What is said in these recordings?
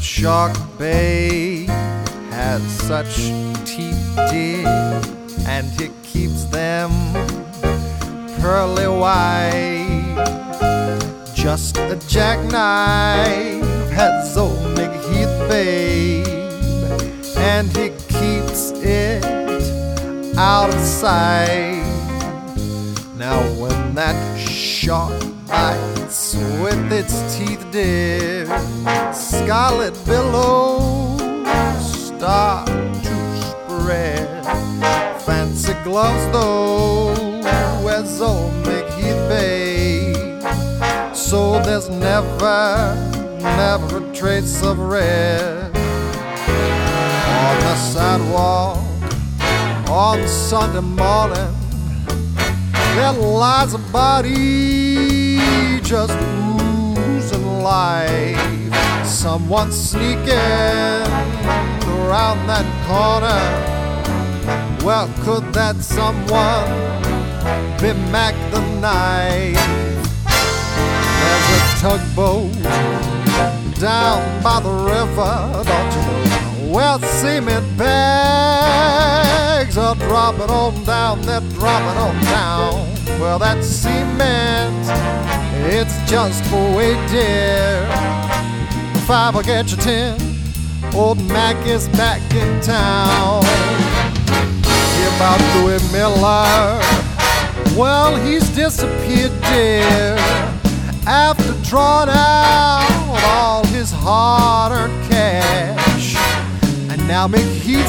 Shark Bay has such teeth, dear, and he keeps them pearly white. Just a jackknife has old McHeath, babe, and he keeps it out of sight. Now when that shark bites with its teeth, dear, scarlet billows start to spread. Fancy gloves though wears old McHeath, babe, so there's never a trace of red. On the sidewalk on Sunday morning, there lies a body just oozing life. Someone sneaking around that corner. Well, could that someone be Mac the Knife? There's a tugboat down by the river, don't you know? Well, cement bags are dropping on down, they're dropping on down. Well, that cement, it's just for weight, dear. 5 will get you 10, old Mac is back in town. Hear about Louis Miller, well, he's disappeared, dear, after drawing out all his hard-earned cash. And now McHeath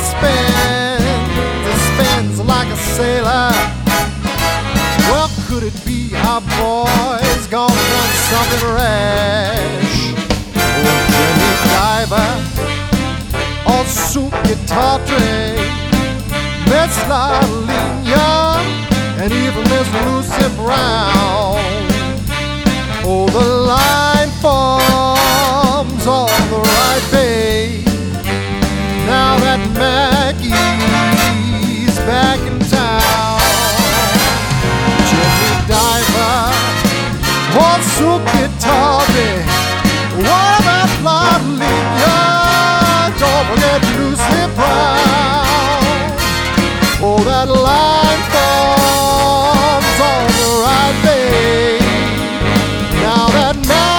spends like a sailor. Well, could it be our boy's gone done something rash? Oh, Jimmy Diver, old Soup Guitar Tray, Miss Lillian Young, and even Miss Lucy Brown. Oh, the line forms on the right, babe, now that Mackie's back in town. Jimmy Diver, old Soup Guitar Tray, what about Lillian Young? Don't forget Lucy Brown. Oh, that line forms on the right, babe, now that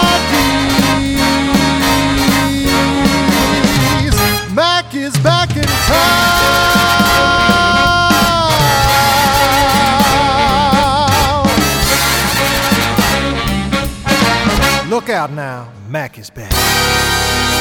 Mac is back in town. Look out now, Mac is back.